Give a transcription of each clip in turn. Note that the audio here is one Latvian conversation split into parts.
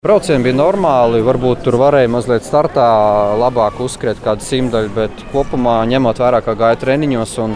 Braucieni bija normāli, varbūt tur varēja mazliet startā labāk uzskriet kādu simtaļu, bet kopumā ņemot vērā, kā gāja treniņos un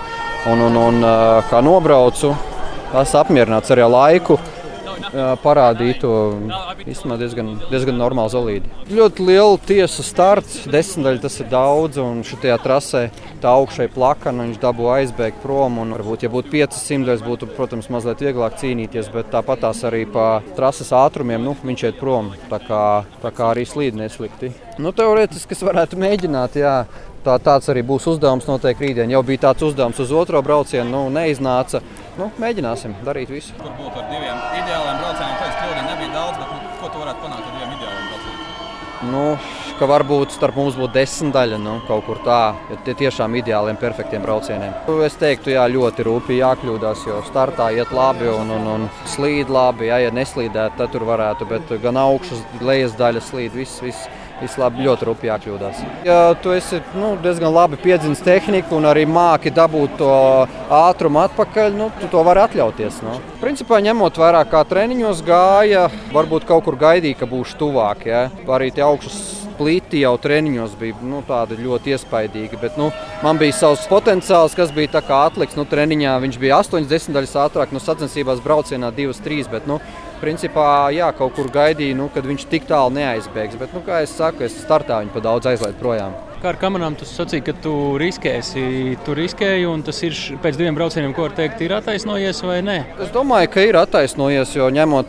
kā nobraucu, esmu apmierināts arī ar laiku. Parādītu īstenībā diezgan normāli solīdi. Ļoti liela tiesa starts, 10 tas ir daudz, un šajā trasē tā augšēji plakana, viņš dabū aizbēgt prom, un varbūt, ja būtu 500, būtu, protams, mazliet vieglāk cīnīties, bet tāpatās arī pa trases ātrumiem, viņš iet prom, tā kā arī slīd neslikti. Teorētiski es varētu mēģināt, jā. Tāds arī būs uzdevums noteikti rītdien. Jau bija tāds uzdevums uz otro braucienu, neiznāca. Mēģināsim darīt visu. Kur būtu ar 2 ideāliem braucieniem? Teiks, kļūdiņu nebija daudz, bet ko tu varētu panākt ar 2 ideāliem braucieniem? Ka varbūt starp mums būtu 10, kaut kur tā, ja tie tiešām ideāliem, perfektiem braucieniem. Es teiktu, jā, ļoti rūpīgi jākļūdās, jo startā iet labi un slīd labi. Ja neslīdētu, tad tur varētu, bet gan augšas, lejas daļa slīd, viss labi, ļoti rūpīgi jākļūdās. Ja tu esi diezgan labi piedzinis tehniku un arī māki dabūt to ātrumu atpakaļ, tu to vari atļauties. Principā ņemot vērā, kā treniņos gāja, varbūt kaut kur gaidīja, ka būšu tuvāk. Ja? Arī tie augšas plīti jau treniņos bija tādi ļoti iespaidīgi, bet man bija savs potenciāls, kas bija tā kā atliks. Treniņā viņš bija 8/10 ātrāk, sacensībās braucienā 2/3, bet principā, jā, kaut kur gaidīju, kad viņš tik tālu neaizbēgs, bet, kā es saku, es startā viņu pa daudz aizlaidu projām. Kā ar kamerām tu sacīji, ka tu riskēsi? Tu riskēji, un tas ir pēc 2 braucieniem, ko var teikt, ir attaisnojies vai nē? Es domāju, ka ir attaisnojies, jo ņemot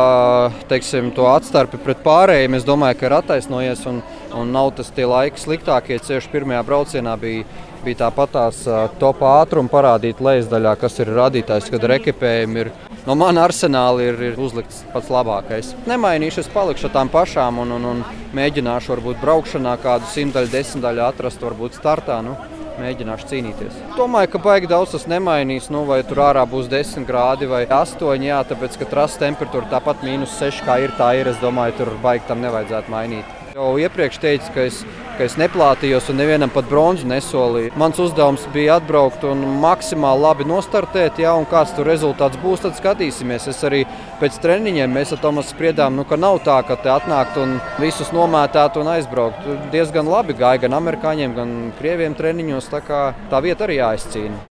to atstarpi pret pārējiem, es domāju, ka ir attaisnojies, un nav tas tie laiki sliktākie. Ceļš pirmajā braucienā bija tāpatās topā ātrumu parādīt lejas daļā, kas ir radītājs, kad rekipējumi ir. No mana arsenāla ir uzlikts pats labākais. Nemainīšu, es palikšu ar tām pašām un mēģināšu varbūt braukšanā kādu 100-10 atrast, varbūt startā. Mēģināšu cīnīties. Domāju, ka baigi daudz tas nemainīs, vai tur ārā būs 10 grādi vai 8, jā, tāpēc, ka trases temperatūra tāpat -6, kā ir, tā ir. Es domāju, tur baigi tam nevajadzētu mainīt. Jau iepriekš teicu, ka es neplātījos un nevienam pat bronzu nesolīju. Mans uzdevums bija atbraukt un maksimāli labi nostartēt, jā, un kāds tur rezultāts būs, tad skatīsimies. Es arī pēc treniņiem mēs ar Tomasu spriedām, ka nav tā, ka te atnākt un visus nomētāt un aizbraukt. Diezgan labi gāja gan amerikāņiem, gan krieviem treniņos, tā vieta arī jāizcīna.